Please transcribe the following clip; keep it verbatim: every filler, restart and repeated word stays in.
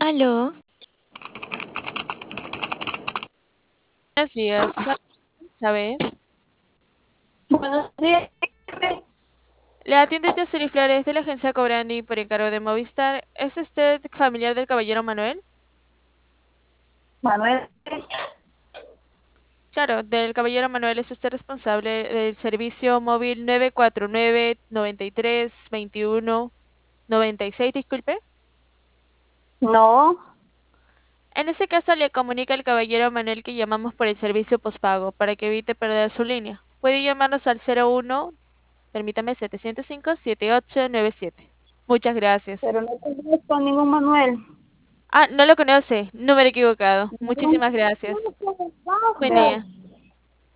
Aló, Buenos días, ¿sabe? Buenos días, Le atiende Jocelyn Flores de la agencia Cobrani por encargo de Movistar. ¿Es usted familiar del caballero Manuel? Manuel. Claro, del caballero Manuel es usted responsable del servicio móvil nueve cuatro nueve, noventa y tres, veintiuno, noventa y seis, disculpe. No, En ese caso le comunica al caballero Manuel que llamamos por el servicio pospago para que evite perder su línea. Puede llamarnos al cero uno, permítame, setecientos cinco, setenta y ocho noventa y siete. Muchas gracias. pero no conozco ningún Manuel. Ah, no lo conoce. Número equivocado. No, Muchísimas gracias. no, no, Buen gracias. día.